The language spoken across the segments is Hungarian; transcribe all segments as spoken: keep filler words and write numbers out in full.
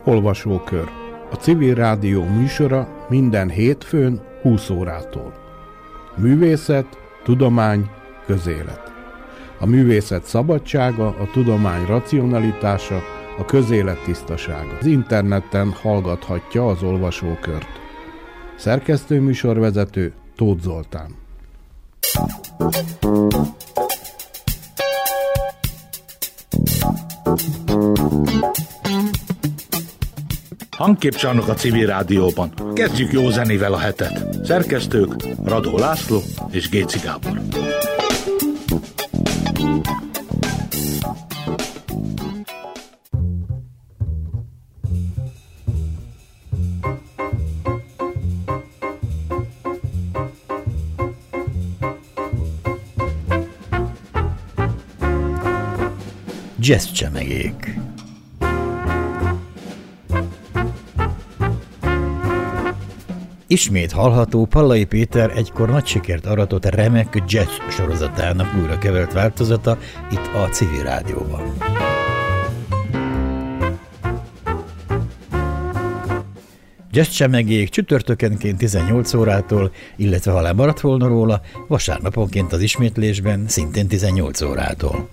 Olvasókör. A Civil Rádió műsora minden hétfőn húsz órától. Művészet, tudomány, közélet. A művészet szabadsága, a tudomány racionalitása, a közélet tisztasága. Az interneten hallgathatja az Olvasókört. Szerkesztő műsorvezető Tóth Zoltán. Hangképcsarnok a Civil Rádióban. Kezdjük jó zenével a hetet. Szerkesztők Radó László és Géci Gábor. Jazz csemegék. Ismét hallható Pallai Péter egykor nagy sikert aratott remek jazz sorozatának újra kevert változata itt a Civil Rádióban. Jazz csemegék csütörtökenként tizennyolc órától, illetve ha lemaradt volna róla, vasárnaponként az ismétlésben szintén tizennyolc órától.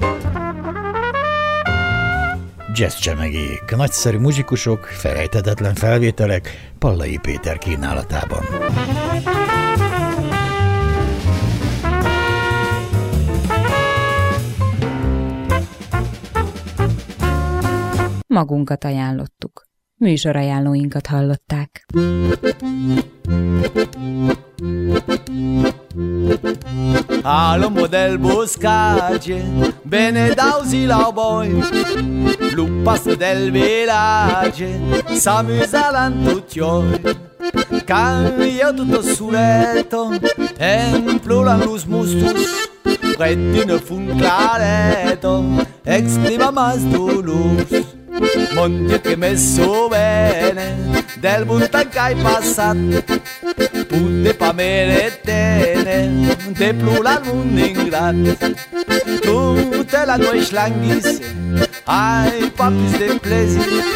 Jazz csemegék, nagyszerű muzsikusok, felejthetetlen felvételek Pallai Péter kínálatában. Magunkat ajánlottuk. Műsorajánlóinkat hallották. All'ombra del boscace, bene dausi l'auboi, l'uppas del village, s'amusavano tutti oi. Cambia tutto suletto, empluran los mustos, prettina fun claretto, exprima mas dolus. Mon che messo bene, del buntan che hai passato, putte pa meretene, de plula nun ingrat. Tutte la tua schlanghisse, ai papis de plesi,